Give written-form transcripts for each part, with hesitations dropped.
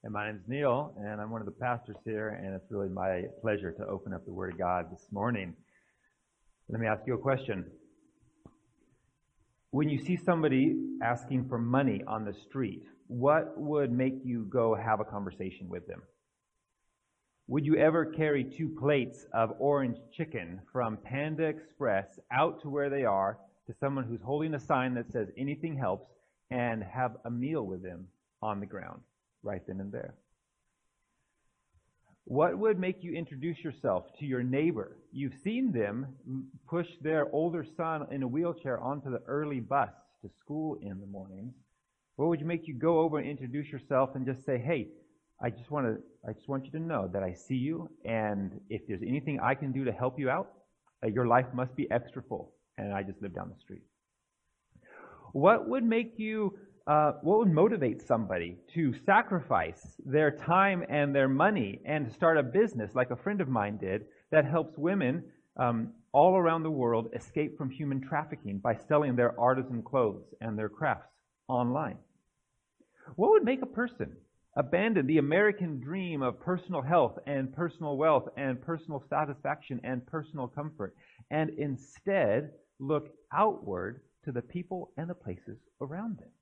And my name is Neil, and I'm one of the pastors here, and it's really my pleasure to open up the Word of God this morning. Let me ask you a question. When you see somebody asking for money on the street, what would make you go have a conversation with them? Would you ever carry 2 plates of orange chicken from Panda Express out to where they are to someone who's holding a sign that says anything helps and have a meal with them on the ground right then and there? What would make you introduce yourself to your neighbor? You've seen them push their older son in a wheelchair onto the early bus to school in the mornings. What would make you go over and introduce yourself and just say, hey, I just want you to know that I see you, and if there's anything I can do to help you out, your life must be extra full, and I just live down the street. What would motivate somebody to sacrifice their time and their money and to start a business like a friend of mine did that helps women all around the world escape from human trafficking by selling their artisan clothes and their crafts online? What would make a person abandon the American dream of personal health and personal wealth and personal satisfaction and personal comfort and instead look outward to the people and the places around them?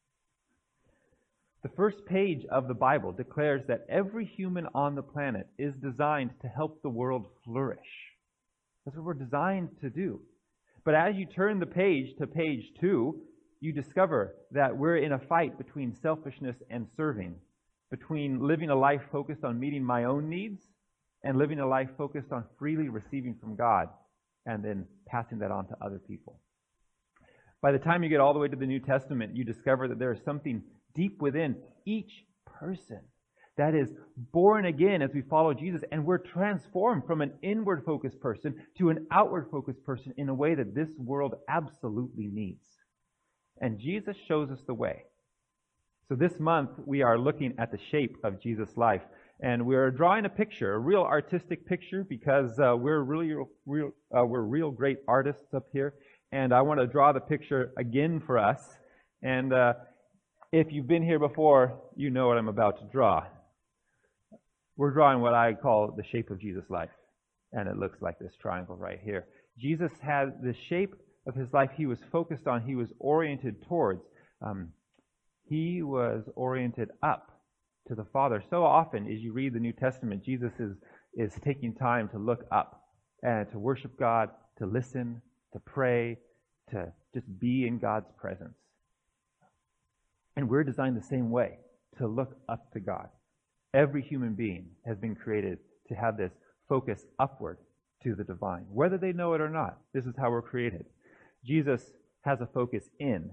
The first page of the Bible declares that every human on the planet is designed to help the world flourish. That's what we're designed to do. But as you turn the page to page 2, you discover that we're in a fight between selfishness and serving, between living a life focused on meeting my own needs and living a life focused on freely receiving from God and then passing that on to other people. By the time you get all the way to the New Testament, you discover that there is something deep within each person that is born again as we follow Jesus, and we're transformed from an inward-focused person to an outward-focused person in a way that this world absolutely needs. And Jesus shows us the way. So this month, we are looking at the shape of Jesus' life, and we're drawing a picture, a real artistic picture, because we're real great artists up here, and I want to draw the picture again for us. And if you've been here before, you know what I'm about to draw. We're drawing what I call the shape of Jesus' life, and it looks like this triangle right here. Jesus had the shape of his life he was focused on, he was oriented towards. He was oriented up to the Father. So often, as you read the New Testament, Jesus is taking time to look up and to worship God, to listen, to pray, to just be in God's presence. And we're designed the same way, to look up to God. Every human being has been created to have this focus upward to the divine. Whether they know it or not, this is how we're created. Jesus has a focus in.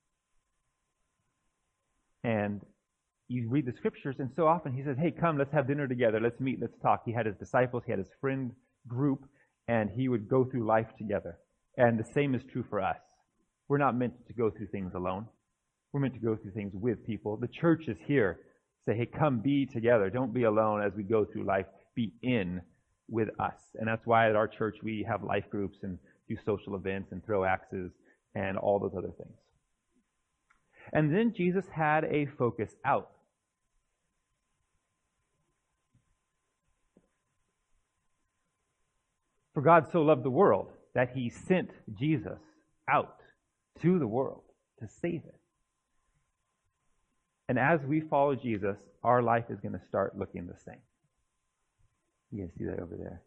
And you read the scriptures, and so often he says, hey, come, let's have dinner together, let's meet, let's talk. He had his disciples, he had his friend group, and he would go through life together. And the same is true for us. We're not meant to go through things alone. We're meant to go through things with people. The church is here. Say, hey, come be together. Don't be alone as we go through life. Be in with us. And that's why at our church we have life groups and do social events and throw axes and all those other things. And then Jesus had a focus out. For God so loved the world that he sent Jesus out to the world to save it. And as we follow Jesus, our life is going to start looking the same. You can see that over there.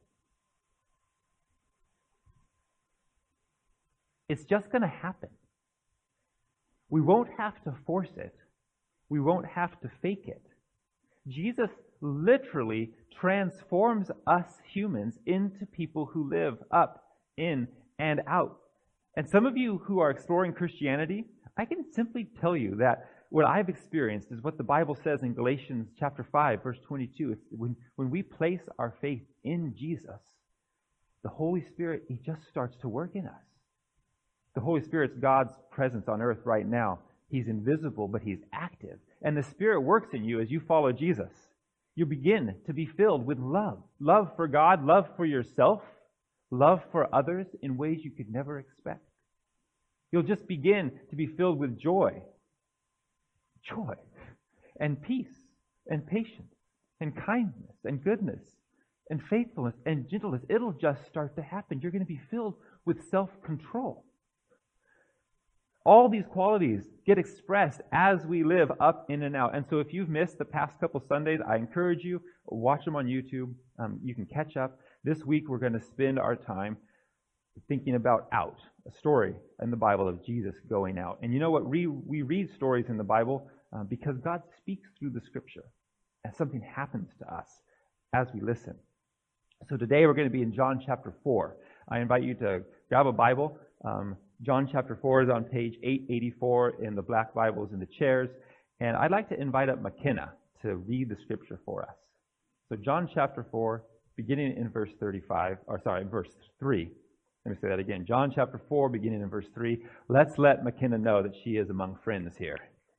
It's just going to happen. We won't have to force it. We won't have to fake it. Jesus literally transforms us humans into people who live up, in, and out. And some of you who are exploring Christianity, I can simply tell you that what I've experienced is what the Bible says in Galatians chapter 5, verse 22. It's when we place our faith in Jesus, the Holy Spirit, he just starts to work in us. The Holy Spirit's God's presence on earth right now. He's invisible, but he's active. And the Spirit works in you as you follow Jesus. You begin to be filled with love. Love for God, love for yourself, love for others in ways you could never expect. You'll just begin to be filled with joy and peace and patience and kindness and goodness and faithfulness and gentleness. It'll just start to happen. You're going to be filled with self-control. All these qualities get expressed as we live up in and out. And so if you've missed the past couple Sundays, I encourage you, watch them on YouTube. You can catch up. This week we're going to spend our time thinking about out, a story in the Bible of Jesus going out. And you know what? We read stories in the Bible because God speaks through the Scripture, and something happens to us as we listen. So today we're going to be in John chapter 4. I invite you to grab a Bible. John chapter 4 is on page 884 in the black Bibles in the chairs. And I'd like to invite up McKenna to read the Scripture for us. So John chapter 4, beginning in verse 3. Let me say that again. John chapter 4, beginning in verse 3. Let's let McKenna know that she is among friends here.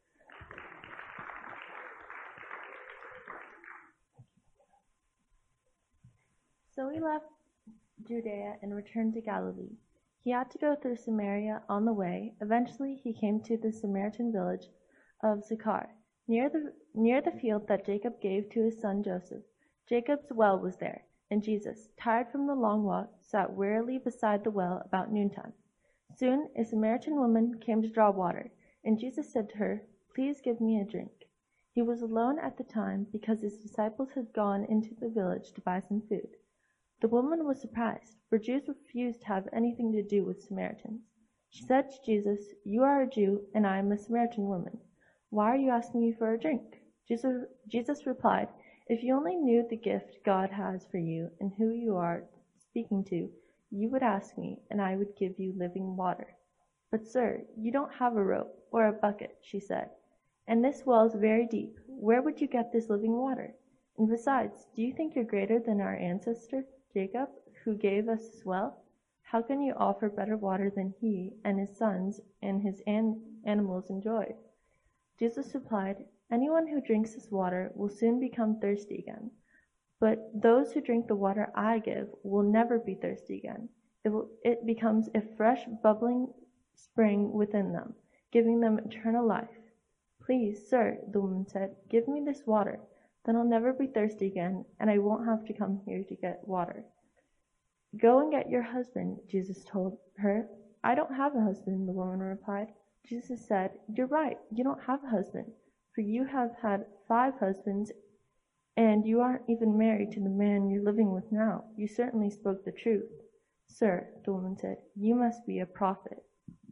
So he left Judea and returned to Galilee. He had to go through Samaria on the way. Eventually he came to the Samaritan village of Sychar, near the field that Jacob gave to his son Joseph. Jacob's well was there, and Jesus, tired from the long walk, sat wearily beside the well about noontime. Soon a Samaritan woman came to draw water, and Jesus said to her, "Please give me a drink." He was alone at the time because his disciples had gone into the village to buy some food. The woman was surprised, for Jews refused to have anything to do with Samaritans. She said to Jesus, "You are a Jew, and I am a Samaritan woman. Why are you asking me for a drink?" Jesus replied, "If you only knew the gift God has for you and who you are speaking to, you would ask me, and I would give you living water." "But sir, you don't have a rope or a bucket," she said, "and this well is very deep. Where would you get this living water? And besides, do you think you're greater than our ancestor Jacob, who gave us this well? How can you offer better water than he and his sons and his animals enjoyed?" Jesus replied, "Anyone who drinks this water will soon become thirsty again. But those who drink the water I give will never be thirsty again. It becomes a fresh, bubbling spring within them, giving them eternal life." "Please, sir," the woman said, "give me this water. Then I'll never be thirsty again, and I won't have to come here to get water." "Go and get your husband," Jesus told her. "I don't have a husband," the woman replied. Jesus said, "You're right, you don't have a husband, for you have had 5 husbands, and you aren't even married to the man you're living with now. You certainly spoke the truth." "Sir," the woman said, "you must be a prophet."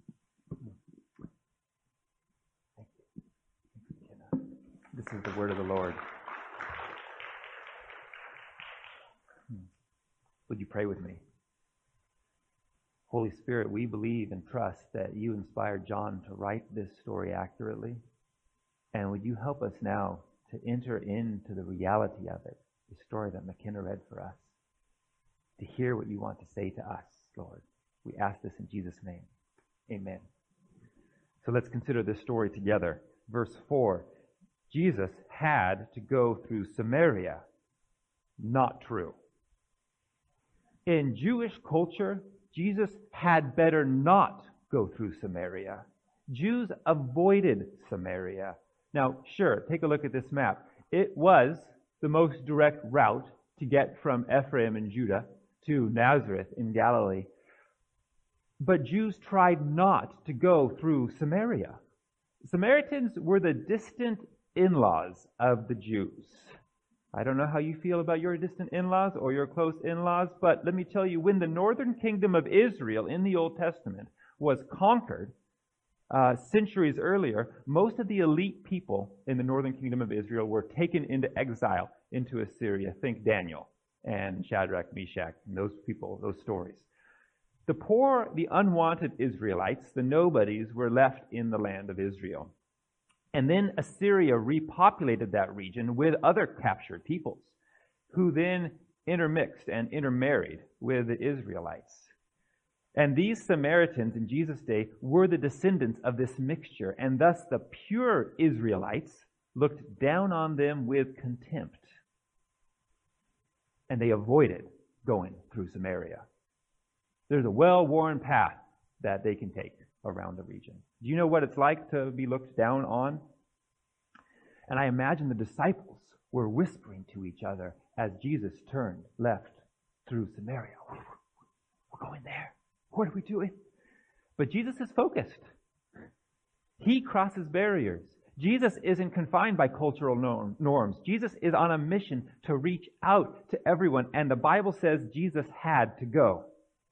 This is the word of the Lord. Would you pray with me? Holy Spirit, we believe and trust that you inspired John to write this story accurately. And would you help us now to enter into the reality of it, the story that McKenna read for us, to hear what you want to say to us, Lord. We ask this in Jesus' name. Amen. So let's consider this story together. Verse 4, Jesus had to go through Samaria. Not true. In Jewish culture, Jesus had better not go through Samaria. Jews avoided Samaria. Now, sure, take a look at this map. It was the most direct route to get from Ephraim in Judah to Nazareth in Galilee. But Jews tried not to go through Samaria. Samaritans were the distant in-laws of the Jews. I don't know how you feel about your distant in-laws or your close in-laws, but let me tell you, when the northern kingdom of Israel in the Old Testament was conquered centuries earlier, most of the elite people in the northern kingdom of Israel were taken into exile into Assyria. Think Daniel and Shadrach, Meshach, and those people, those stories. The poor, the unwanted Israelites, the nobodies, were left in the land of Israel. And then Assyria repopulated that region with other captured peoples, who then intermixed and intermarried with the Israelites. And these Samaritans in Jesus' day were the descendants of this mixture, and thus the pure Israelites looked down on them with contempt. And they avoided going through Samaria. There's a well-worn path that they can take around the region. Do you know what it's like to be looked down on? And I imagine the disciples were whispering to each other as Jesus turned left through Samaria. We're going there. What are we doing? But Jesus is focused. He crosses barriers. Jesus isn't confined by cultural norms. Jesus is on a mission to reach out to everyone, and the Bible says Jesus had to go.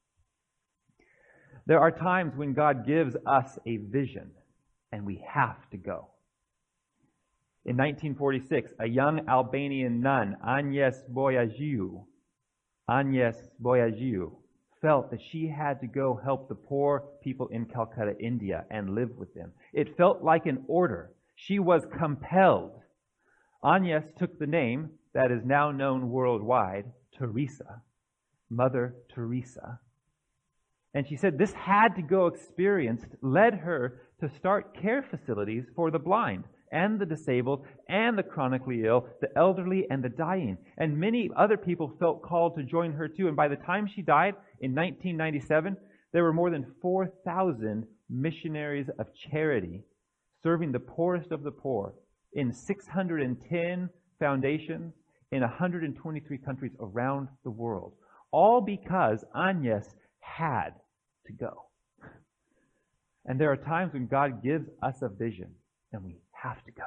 There are times when God gives us a vision, and we have to go. In 1946, a young Albanian nun, Agnes Boyagiu, felt that she had to go help the poor people in Calcutta, India, and live with them. It felt like an order. She was compelled. Agnes took the name that is now known worldwide, Teresa, Mother Teresa. And she said this had to go experience led her to start care facilities for the blind and the disabled and the chronically ill, the elderly and the dying. And many other people felt called to join her too. And by the time she died in 1997, there were more than 4,000 missionaries of charity serving the poorest of the poor in 610 foundations in 123 countries around the world. All because Agnes had to go. And there are times when God gives us a vision and we have to go.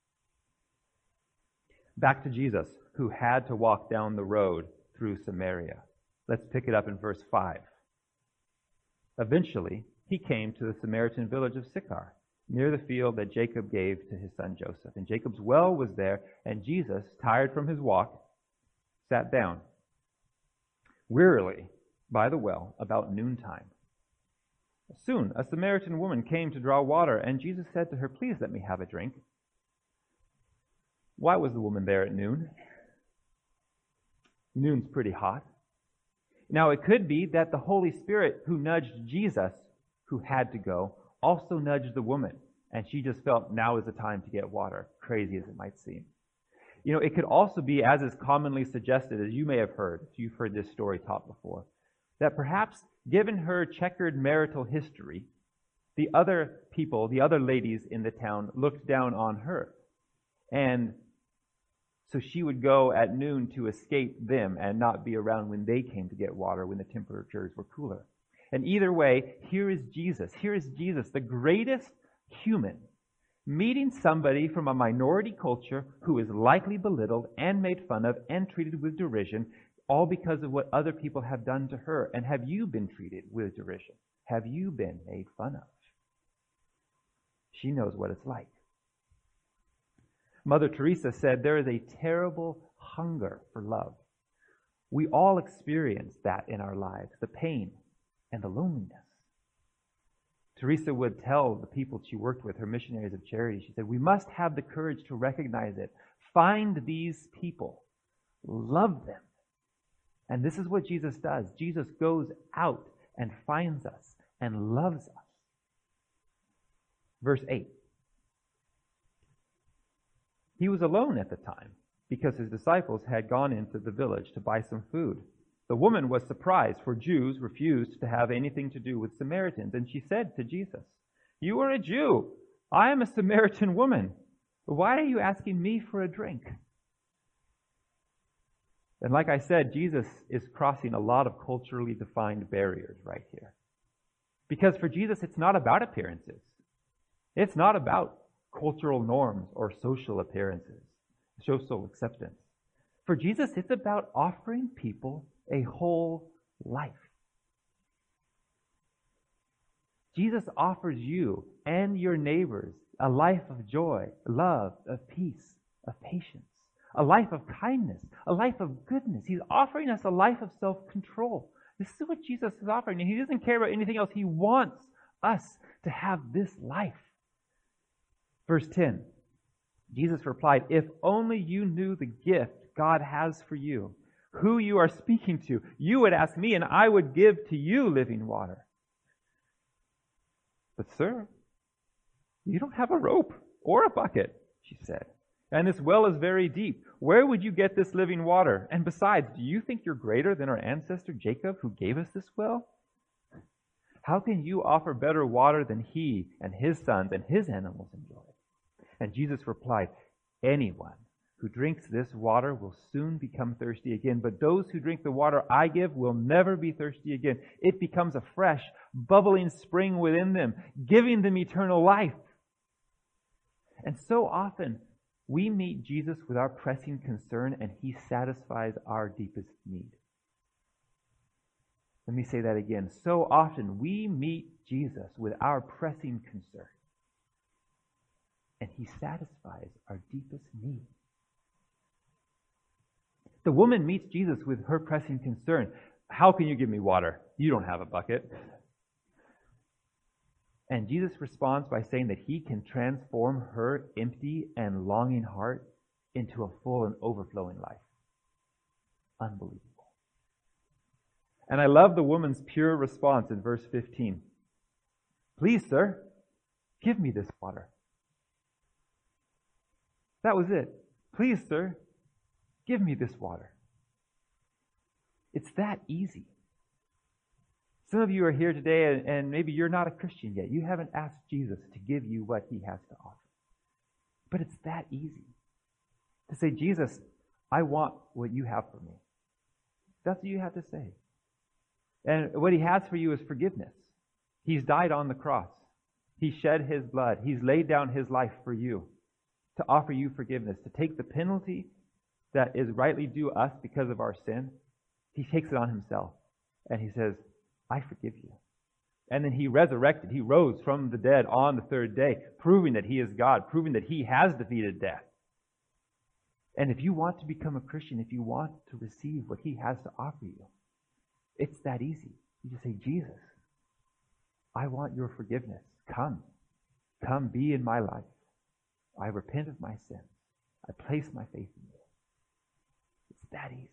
Back to Jesus, who had to walk down the road through Samaria. Let's pick it up in verse 5. Eventually, he came to the Samaritan village of Sychar, near the field that Jacob gave to his son Joseph. And Jacob's well was there, and Jesus, tired from his walk, sat down wearily by the well about noontime. Soon a Samaritan woman came to draw water, and Jesus said to her, "Please let me have a drink." Why was the woman there at noon? Noon's pretty hot. Now it could be that the Holy Spirit who nudged Jesus, who had to go, also nudged the woman, and she just felt now is the time to get water, crazy as it might seem. You know, it could also be, as is commonly suggested, as you may have heard, if you've heard this story taught before, that perhaps given her checkered marital history, the other people, the other ladies in the town looked down on her. And so she would go at noon to escape them and not be around when they came to get water when the temperatures were cooler. And either way, here is Jesus. Here is Jesus, the greatest human, meeting somebody from a minority culture who is likely belittled and made fun of and treated with derision, all because of what other people have done to her. And have you been treated with derision? Have you been made fun of? She knows what it's like. Mother Teresa said there is a terrible hunger for love. We all experience that in our lives, the pain and the loneliness. Teresa would tell the people she worked with, her missionaries of charity, she said, we must have the courage to recognize it. Find these people. Love them. And this is what Jesus does. Jesus goes out and finds us and loves us. Verse 8. He was alone at the time because his disciples had gone into the village to buy some food. The woman was surprised, for Jews refused to have anything to do with Samaritans. And she said to Jesus, "You are a Jew. I am a Samaritan woman. Why are you asking me for a drink?" And like I said, Jesus is crossing a lot of culturally defined barriers right here. Because for Jesus, it's not about appearances. It's not about cultural norms or social appearances, social acceptance. For Jesus, it's about offering people a whole life. Jesus offers you and your neighbors a life of joy, love, of peace, of patience, a life of kindness, a life of goodness. He's offering us a life of self-control. This is what Jesus is offering, and he doesn't care about anything else. He wants us to have this life. Verse 10, Jesus replied, "If only you knew the gift God has for you, who you are speaking to, you would ask me, and I would give to you living water. But sir, you don't have a rope or a bucket," she said, "and this well is very deep. Where would you get this living water? And besides, do you think you're greater than our ancestor Jacob, who gave us this well? How can you offer better water than he and his sons and his animals enjoy?" And Jesus replied, "Anyone who drinks this water will soon become thirsty again, but those who drink the water I give will never be thirsty again. It becomes a fresh, bubbling spring within them, giving them eternal life. And so often, we meet Jesus with our pressing concern, and he satisfies our deepest need. Let me say that again. So often, we meet Jesus with our pressing concern, and he satisfies our deepest need. The woman meets Jesus with her pressing concern. How can you give me water? You don't have a bucket. And Jesus responds by saying that he can transform her empty and longing heart into a full and overflowing life. Unbelievable. And I love the woman's pure response in verse 15. Please, sir, give me this water. That was it. Please, sir, give me this water. It's that easy. Some of you are here today and maybe you're not a Christian yet. You haven't asked Jesus to give you what he has to offer. But it's that easy to say, Jesus, I want what you have for me. That's what you have to say. And what he has for you is forgiveness. He's died on the cross. He shed his blood. He's laid down his life for you to offer you forgiveness, to take the penalty that is rightly due us because of our sin. He takes it on himself and he says, I forgive you. And then he resurrected. He rose from the dead on the third day, proving that he is God, proving that he has defeated death. And if you want to become a Christian, if you want to receive what he has to offer you, it's that easy. You just say, Jesus, I want your forgiveness. Come. Come be in my life. I repent of my sins. I place my faith in you. It's that easy.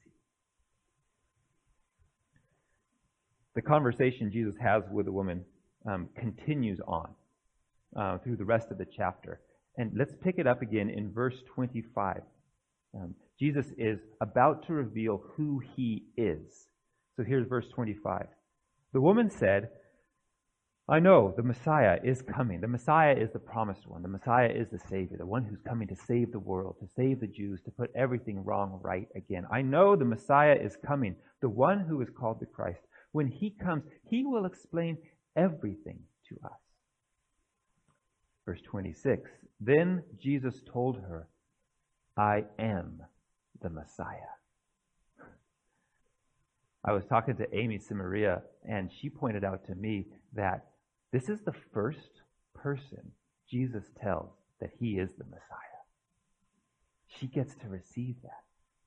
The conversation Jesus has with the woman continues on through the rest of the chapter. And let's pick it up again in verse 25. Jesus is about to reveal who he is. So here's verse 25. The woman said, I know the Messiah is coming. The Messiah is the promised one. The Messiah is the Savior, the one who's coming to save the world, to save the Jews, to put everything wrong right again. I know the Messiah is coming, the one who is called the Christ. When he comes, he will explain everything to us. Verse 26, then Jesus told her, I am the Messiah. I was talking to Amy Samaria, and she pointed out to me that this is the first person Jesus tells that he is the Messiah. She gets to receive that.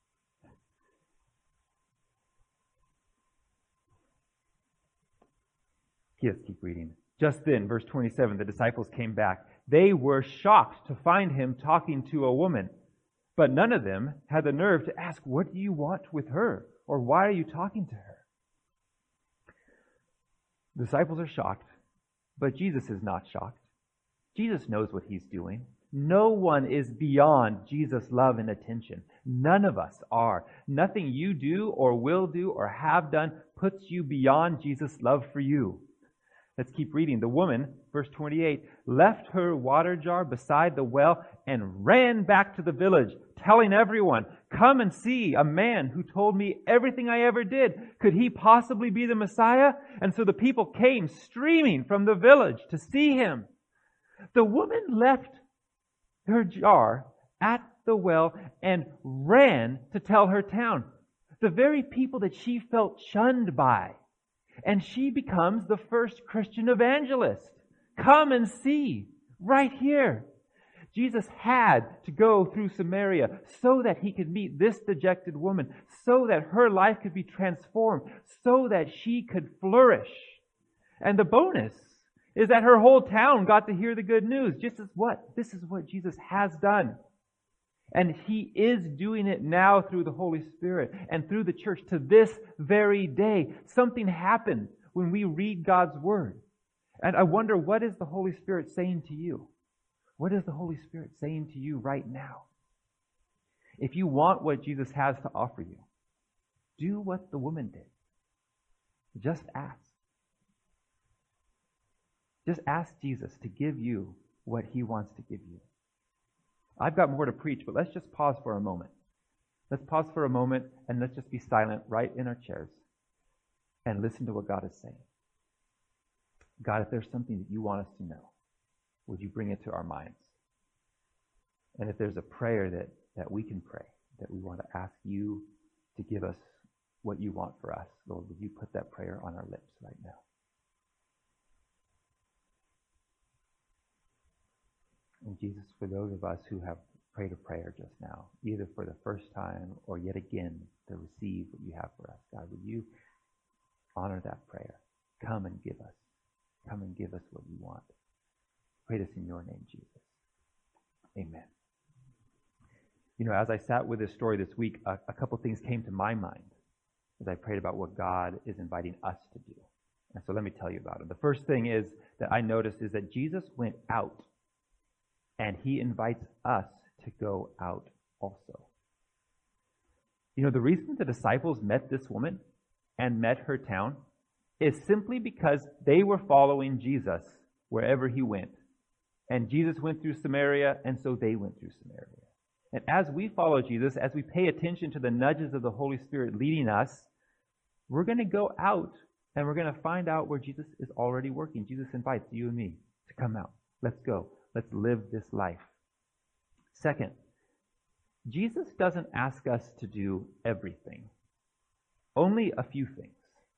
Let's keep reading. Just then, verse 27, the disciples came back. They were shocked to find him talking to a woman, but none of them had the nerve to ask, what do you want with her? Or why are you talking to her? The disciples are shocked, but Jesus is not shocked. Jesus knows what he's doing. No one is beyond Jesus' love and attention. None of us are. Nothing you do or will do or have done puts you beyond Jesus' love for you. Let's keep reading. The woman, verse 28, left her water jar beside the well and ran back to the village, telling everyone, come and see a man who told me everything I ever did. Could he possibly be the Messiah? And so the people came streaming from the village to see him. The woman left her jar at the well and ran to tell her town, the very people that she felt shunned by. And she becomes the first Christian evangelist. Come and see, right here. Jesus had to go through Samaria so that he could meet this dejected woman, so that her life could be transformed, so that she could flourish. And the bonus is that her whole town got to hear the good news. This is what Jesus has done. And he is doing it now through the Holy Spirit and through the church to this very day. Something happens when we read God's Word. And I wonder, what is the Holy Spirit saying to you? What is the Holy Spirit saying to you right now? If you want what Jesus has to offer you, do what the woman did. Just ask. Just ask Jesus to give you what he wants to give you. I've got more to preach, but let's just pause for a moment. Let's pause for a moment and let's just be silent right in our chairs and listen to what God is saying. God, if there's something that you want us to know, would you bring it to our minds? And if there's a prayer that we can pray, that we want to ask you to give us what you want for us, Lord, would you put that prayer on our lips right now? And Jesus, for those of us who have prayed a prayer just now, either for the first time or yet again to receive what you have for us, God, would you honor that prayer? Come and give us. Come and give us what you want. Pray this in your name, Jesus. Amen. You know, as I sat with this story this week, a couple things came to my mind as I prayed about what God is inviting us to do. And so let me tell you about it. The first thing is that I noticed is that Jesus went out and he invites us to go out also. You know, the reason the disciples met this woman and met her town is simply because they were following Jesus wherever he went. And Jesus went through Samaria, and so they went through Samaria. And as we follow Jesus, as we pay attention to the nudges of the Holy Spirit leading us, we're going to go out and we're going to find out where Jesus is already working. Jesus invites you and me to come out. Let's go. Let's live this life. Second, Jesus doesn't ask us to do everything, only a few things.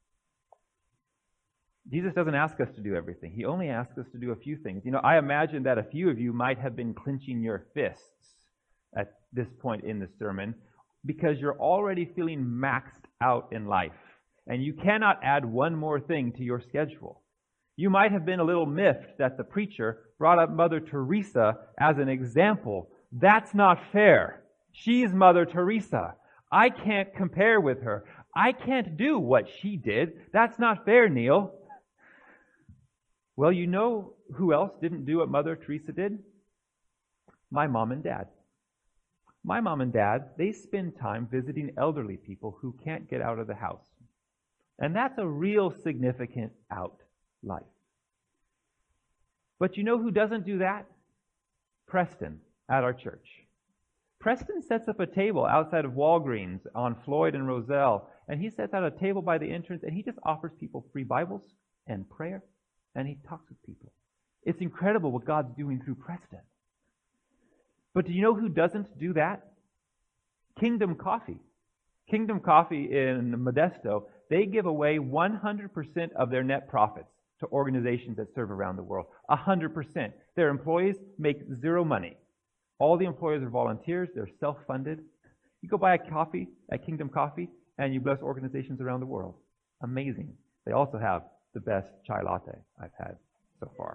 Jesus doesn't ask us to do everything. He only asks us to do a few things. You know, I imagine that a few of you might have been clenching your fists at this point in the sermon because you're already feeling maxed out in life and you cannot add one more thing to your schedule. You might have been a little miffed that the preacher brought up Mother Teresa as an example. That's not fair. She's Mother Teresa. I can't compare with her. I can't do what she did. That's not fair, Neil. Well, you know who else didn't do what Mother Teresa did? My mom and dad. My mom and dad, they spend time visiting elderly people who can't get out of the house. And that's a real significant out life. But you know who doesn't do that? Preston at our church. Preston sets up a table outside of Walgreens on Floyd and Roselle, and he sets out a table by the entrance, and he just offers people free Bibles and prayer, and he talks with people. It's incredible what God's doing through Preston. But do you know who doesn't do that? Kingdom Coffee. Kingdom Coffee in Modesto, they give away 100% of their net profits to organizations that serve around the world. 100%. Their employees make zero money. All the employees are volunteers. They're self-funded. You go buy a coffee at Kingdom Coffee, and you bless organizations around the world. Amazing. They also have the best chai latte I've had so far.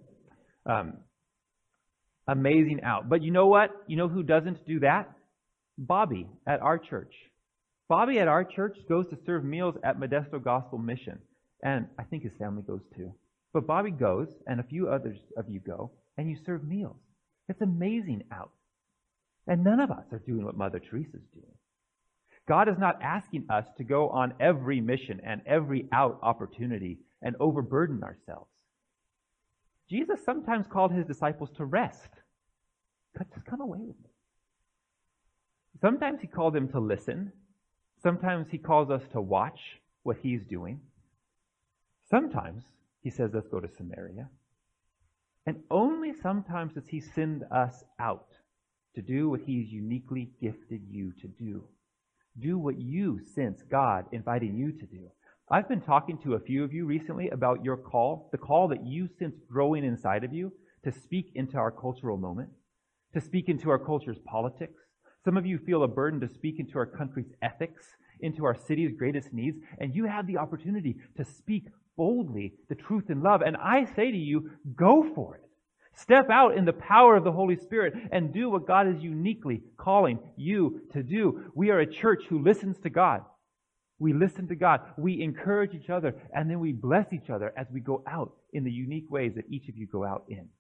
Amazing out. But you know what? You know who doesn't do that? Bobby at our church. Bobby at our church goes to serve meals at Modesto Gospel Mission. And I think his family goes too. But Bobby goes, and a few others of you go, and you serve meals. It's amazing out. And none of us are doing what Mother Teresa's doing. God is not asking us to go on every mission and every out opportunity and overburden ourselves. Jesus sometimes called his disciples to rest. Just come away with me. Sometimes he called them to listen. Sometimes he calls us to watch what he's doing. Sometimes he says, let's go to Samaria. And only sometimes does he send us out to do what he's uniquely gifted you to do. Do what you sense God inviting you to do. I've been talking to a few of you recently about your call, the call that you sense growing inside of you to speak into our cultural moment, to speak into our culture's politics. Some of you feel a burden to speak into our country's ethics, into our city's greatest needs, and you have the opportunity to speak boldly the truth in love. And I say to you, go for it. Step out in the power of the Holy Spirit and do what God is uniquely calling you to do. We are a church who listens to God. We listen to God. We encourage each other, and then we bless each other as we go out in the unique ways that each of you go out in.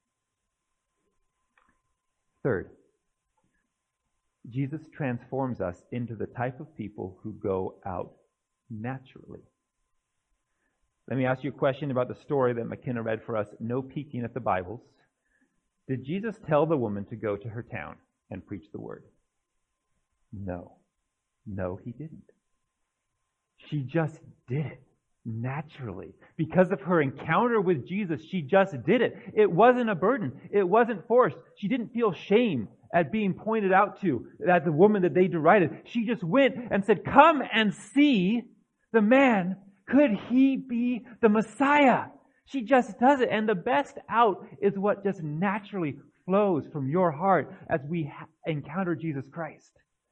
Third, Jesus transforms us into the type of people who go out naturally. Let me ask you a question about the story that McKenna read for us, no peeking at the Bibles. Did Jesus tell the woman to go to her town? and preach the word? No. No, he didn't. She just did it naturally. Because of her encounter with Jesus, she just did it. It wasn't a burden. It wasn't forced. She didn't feel shame at being pointed out to, as the woman that they derided. She just went and said, "Come and see the man. Could he be the Messiah?" She just does it. And the best out is what just naturally flows from your heart as we encounter Jesus Christ.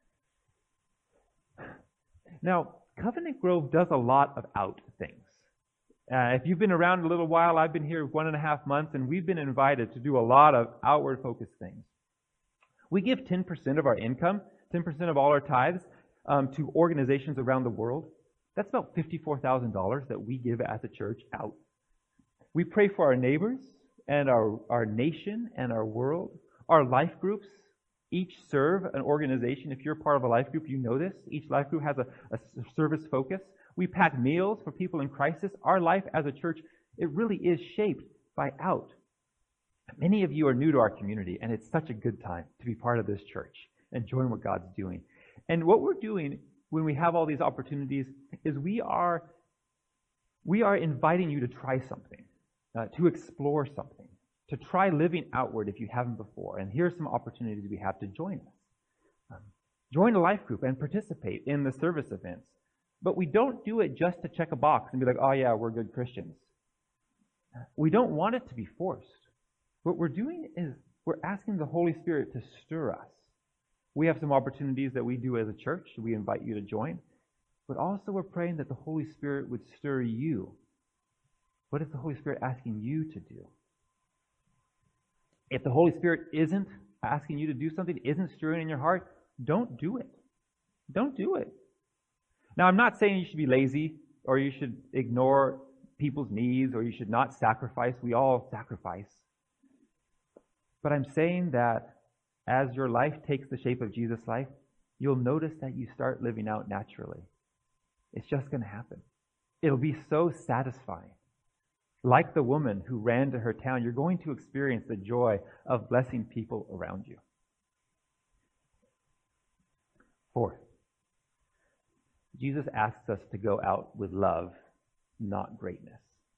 Now, Covenant Grove does a lot of out things. If you've been around a little while, I've been here 1.5 months, and we've been invited to do a lot of outward-focused things. We give 10% of our income, 10% of all our tithes, to organizations around the world. That's about $54,000 that we give as a church out. We pray for our neighbors and our nation and our world. Our life groups each serve an organization. If you're part of a life group, you know this. Each life group has a service focus. We pack meals for people in crisis. Our life as a church, it really is shaped by out. Many of you are new to our community, and it's such a good time to be part of this church, enjoying what God's doing. And what we're doing when we have all these opportunities is we are inviting you to try something, to explore something, to try living outward if you haven't before. And here's some opportunities we have to join us. Join a life group and participate in the service events. But we don't do it just to check a box and be like, "Oh yeah, we're good Christians." We don't want it to be forced. What we're doing is we're asking the Holy Spirit to stir us. We have some opportunities that we do as a church. We invite you to join. But also we're praying that the Holy Spirit would stir you. What is the Holy Spirit asking you to do? If the Holy Spirit isn't asking you to do something, isn't stirring in your heart, don't do it. Don't do it. Now, I'm not saying you should be lazy or you should ignore people's needs or you should not sacrifice. We all sacrifice. But I'm saying that as your life takes the shape of Jesus' life, you'll notice that you start living out naturally. It's just going to happen. It'll be so satisfying. Like the woman who ran to her town, you're going to experience the joy of blessing people around you. Fourth, Jesus asks us to go out with love, not greatness.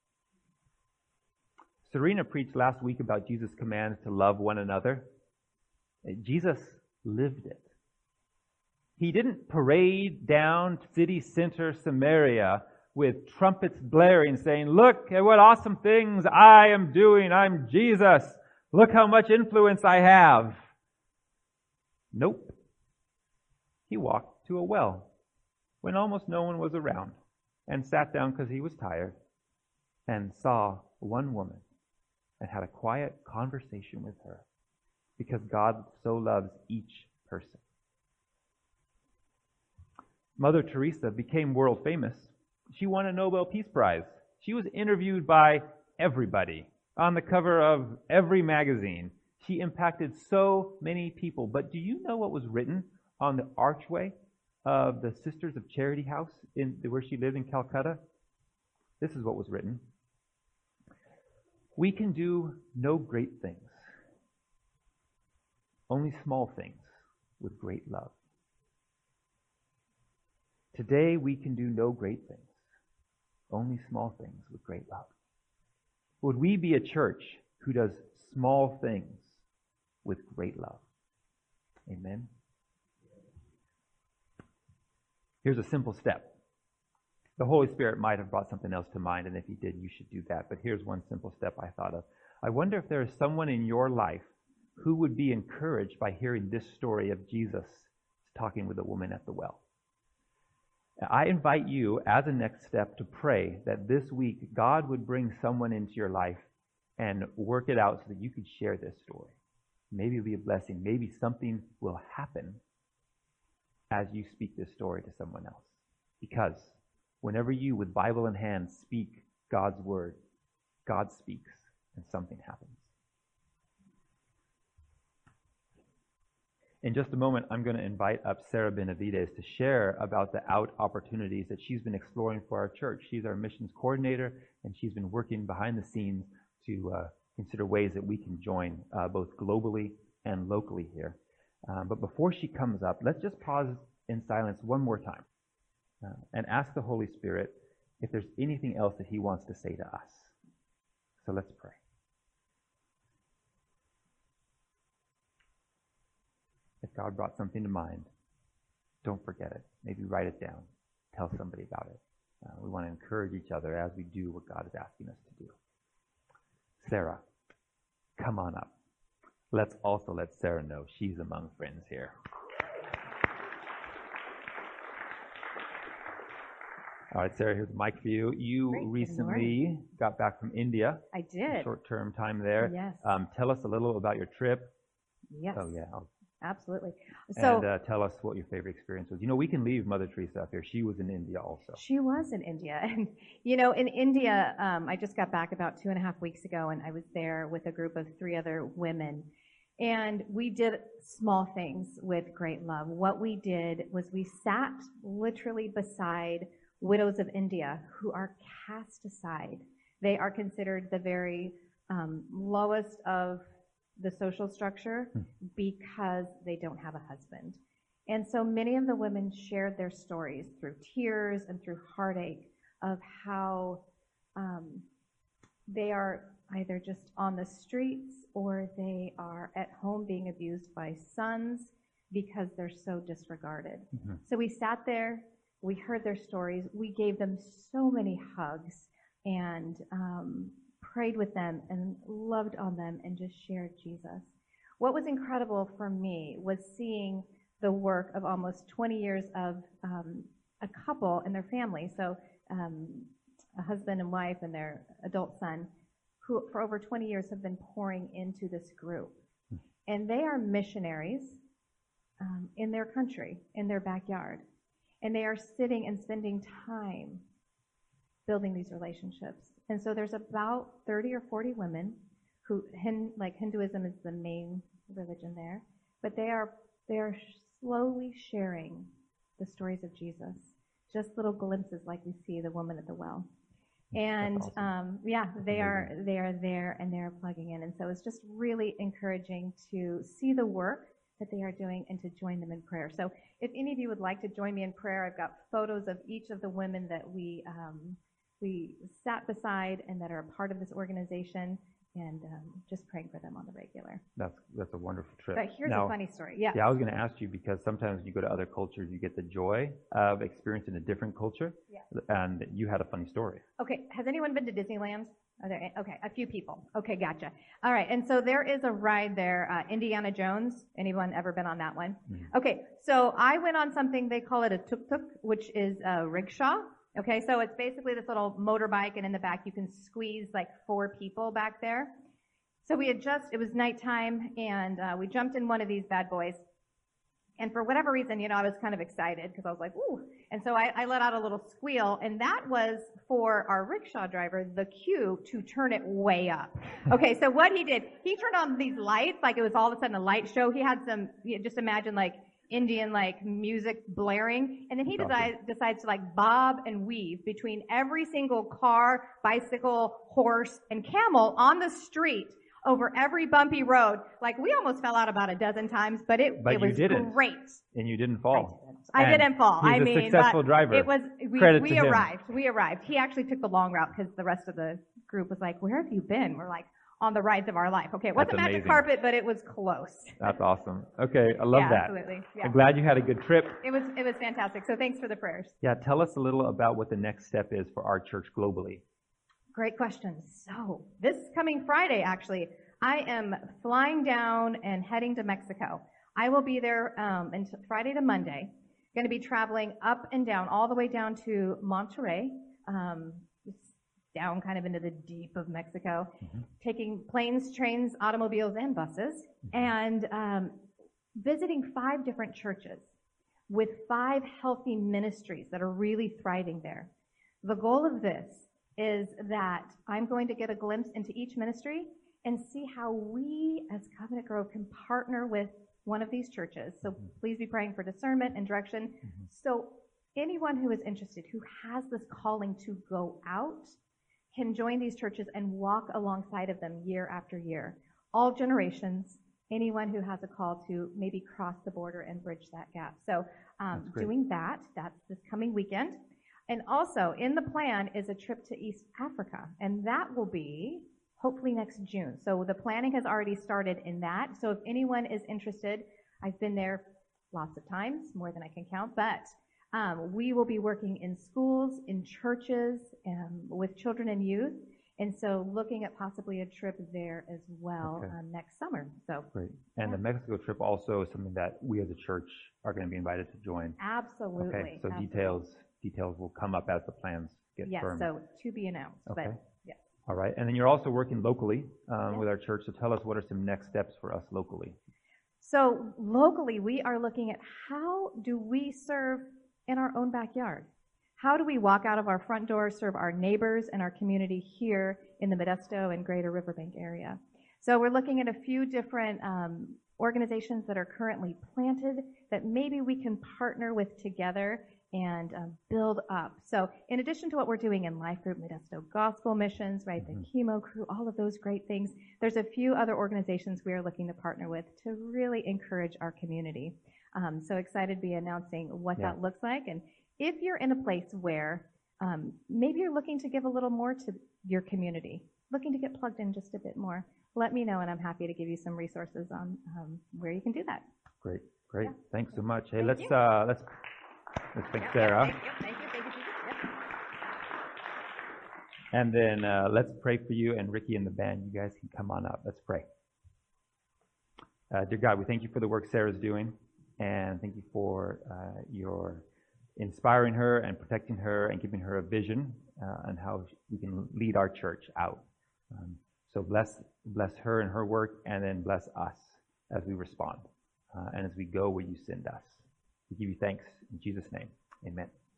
Serena preached last week about Jesus' commands to love one another. Jesus lived it. He didn't parade down city center Samaria with trumpets blaring, saying, "Look at what awesome things I am doing. I'm Jesus. Look how much influence I have." Nope. He walked to a well when almost no one was around and sat down because he was tired and saw one woman and had a quiet conversation with her because God so loves each person. Mother Teresa became world famous. She won a Nobel Peace Prize. She was interviewed by everybody on the cover of every magazine. She impacted so many people. But do you know what was written on the archway of the Sisters of Charity House where she lived in Calcutta? This is what was written. "We can do no great things, only small things with great love. Today we can do no great things, only small things with great love." Would we be a church who does small things with great love? Amen. Here's a simple step. The Holy Spirit might have brought something else to mind, and if He did, you should do that. But here's one simple step I thought of. I wonder if there is someone in your life who would be encouraged by hearing this story of Jesus talking with the woman at the well. I invite you, as a next step, to pray that this week God would bring someone into your life and work it out so that you could share this story. Maybe it'll be a blessing. Maybe something will happen as you speak this story to someone else. Because whenever you, with Bible in hand, speak God's word, God speaks and something happens. In just a moment, I'm going to invite up Sarah Benavides to share about the out opportunities that she's been exploring for our church. She's our missions coordinator, and she's been working behind the scenes to consider ways that we can join both globally and locally here. But before she comes up, let's just pause in silence one more time and ask the Holy Spirit if there's anything else that he wants to say to us. So let's pray. If God brought something to mind, don't forget it. Maybe write it down. Tell somebody about it. We want to encourage each other as we do what God is asking us to do. Sarah, come on up. Let's also let Sarah know she's among friends here. All right, Sarah, here's the mic for you. You Great. recently got back from India. I did. Short-term time there. Yes. Tell us a little about your trip. Yes. Oh, yeah. Absolutely. So And tell us what your favorite experience was. We can leave Mother Teresa up here. She was in India also. she was in India. And, in India, I just got back about 2.5 weeks ago, and I was there with a group of 3 other women. And we did small things with great love. What we did was we sat literally beside widows of India who are cast aside. They are considered the very lowest of the social structure because they don't have a husband. And so many of the women shared their stories through tears and through heartache of how they are either just on the streets or they are at home being abused by sons because they're so disregarded. Mm-hmm. So we sat there, we heard their stories, we gave them so many hugs and prayed with them and loved on them and just shared Jesus. What was incredible for me was seeing the work of almost 20 years of a couple and their family, so a husband and wife and their adult son, who for over 20 years have been pouring into this group. And they are missionaries in their country, in their backyard. And they are sitting and spending time building these relationships. And so there's about 30 or 40 women who, Hinduism is the main religion there, but they are slowly sharing the stories of Jesus. Just little glimpses like we see the woman at the well. And awesome. they are there and they're plugging in. And so it's just really encouraging to see the work that they are doing and to join them in prayer. So if any of you would like to join me in prayer, I've got photos of each of the women that we sat beside and that are a part of this organization, and just praying for them on the regular. That's a wonderful trip. But here's a funny story. Yeah. Yeah, I was going to ask you, because sometimes you go to other cultures, you get the joy of experiencing a different culture. Yeah. And you had a funny story. Okay. Has anyone been to Disneyland? Okay, a few people. Okay, gotcha. All right, and so there is a ride there, Indiana Jones. Anyone ever been on that one? Mm-hmm. Okay, so I went on something, they call it a tuk-tuk, which is a rickshaw. Okay, so it's basically this little motorbike, and in the back you can squeeze like 4 people back there. So it was nighttime, and we jumped in one of these bad boys. And for whatever reason, I was kind of excited because I was like, ooh. And so I let out a little squeal, and that was for our rickshaw driver, the cue to turn it way up. Okay, so what he did, he turned on these lights like it was all of a sudden a light show. He had just imagine like Indian like music blaring, and then he decides to like bob and weave between every single car, bicycle, horse, and camel on the street over every bumpy road. Like, we almost fell out about a dozen times, but it was great. And you didn't fall. I didn't fall. He's a successful driver. It was, we arrived. We arrived. He actually took the long route because the rest of the group was like, where have you been? We're like, on the rides of our life. Okay, it wasn't magic carpet, but it was close. That's awesome. Okay, I love that. Absolutely. Yeah. I'm glad you had a good trip. It was fantastic. So thanks for the prayers. Yeah, tell us a little about what the next step is for our church globally. Great question. So this coming Friday, actually, I am flying down and heading to Mexico. I will be there until Friday to Monday. Going to be traveling up and down, all the way down to Monterrey, down kind of into the deep of Mexico, taking planes, trains, automobiles, and buses, and visiting 5 different churches with 5 healthy ministries that are really thriving there. The goal of this is that I'm going to get a glimpse into each ministry and see how we as Covenant Grove can partner with one of these churches. So please be praying for discernment and direction. So anyone who is interested, who has this calling to go out, can join these churches and walk alongside of them year after year. All generations, anyone who has a call to maybe cross the border and bridge that gap. So That's great. doing that's this coming weekend. And also in the plan is a trip to East Africa, and that will be hopefully next June. So the planning has already started in that. So if anyone is interested, I've been there lots of times, more than I can count, but we will be working in schools, in churches, with children and youth. And so looking at possibly a trip there as well next summer. So Great. And the Mexico trip also is something that we as a church are going to be invited to join. absolutely. Okay, so absolutely. details will come up as the plans get Yes, firm. so to be announced. Okay. But yes. All right, and then you're also working locally with our church, so tell us what are some next steps for us locally. So locally, we are looking at how do we serve in our own backyard? How do we walk out of our front door, serve our neighbors and our community here in the Modesto and greater Riverbank area? So we're looking at a few different organizations that are currently planted that maybe we can partner with together and build up. So in addition to what we're doing in Life Group, Modesto Gospel Missions, right, the Chemo Crew, all of those great things, there's a few other organizations we are looking to partner with to really encourage our community. So excited to be announcing what that looks like. And if you're in a place where maybe you're looking to give a little more to your community, looking to get plugged in just a bit more, let me know, and I'm happy to give you some resources on where you can do that. Great. Yeah. Thanks so much. Hey, Thank let's thank Sarah. Thank you, Jesus. Yep. And then let's pray for you, and Ricky and the band, you guys can come on up. Let's pray. Dear God, we thank you for the work Sarah's doing, and thank you for your inspiring her and protecting her and giving her a vision on how we can lead our church out. So bless her and her work, and then bless us as we respond and as we go where you send us. We give you thanks in Jesus' name. Amen.